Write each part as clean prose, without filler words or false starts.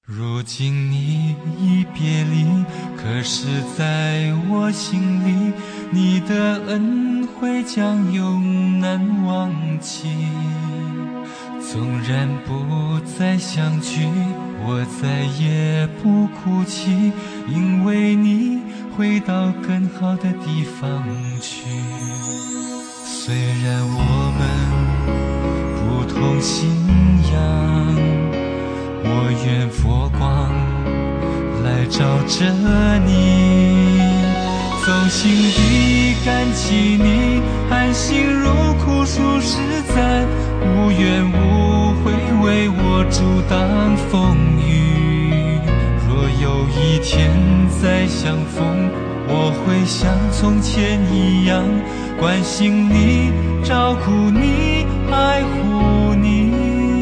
如今你已别离，可是在我心里，你的恩惠将永难忘记。纵然不再相聚，我再也不哭泣，因为你回到更好的地方去。虽然我们不同信仰，我愿佛光来照着你，衷心地感激你，含辛茹苦数十载，无怨无悔为我阻挡风雨。若有一天再相逢，我会像从前一样关心你，照顾你，爱护你。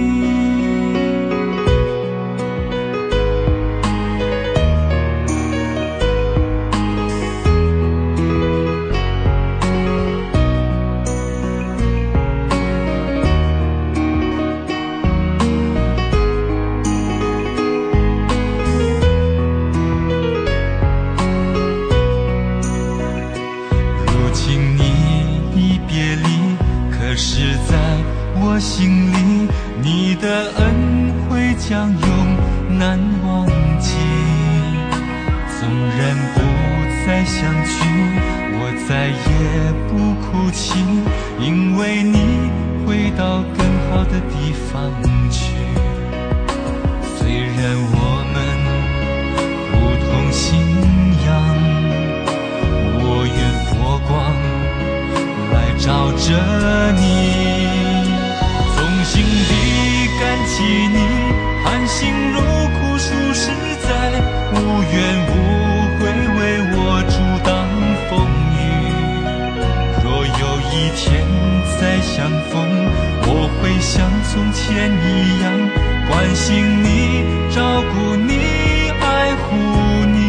可是在我心里，你的恩惠将永难忘记。纵然不再相聚，我再也不哭泣，因为你回到更好的地方去。虽然我们不同信仰，我愿佛光来照着你，衷心地感激你，含辛茹苦数十载，无怨无悔为我阻挡风雨。若有一天再相逢，我会像从前一样关心你，照顾你，爱护你。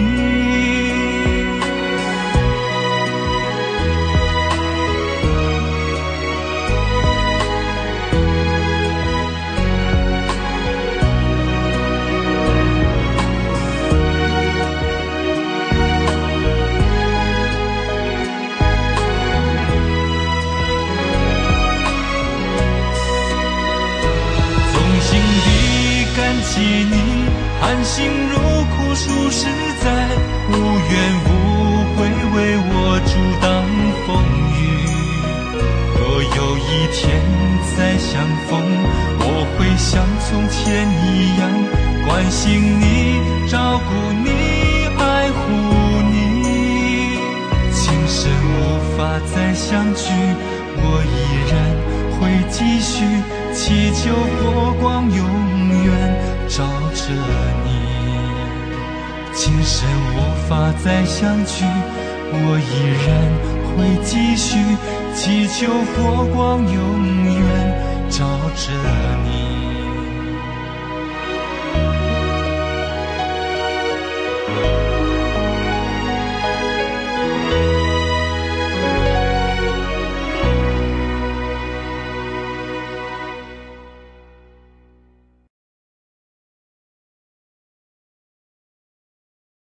感激你，含辛茹苦数十载，无怨无悔为我阻挡风雨。若有一天再相逢，我会像从前一样关心你，照顾你，爱护你。今生无法再相聚，我依然会继续祈求佛光永远照着你。今生无法再相聚，我依然会继续祈求佛光永远照着你。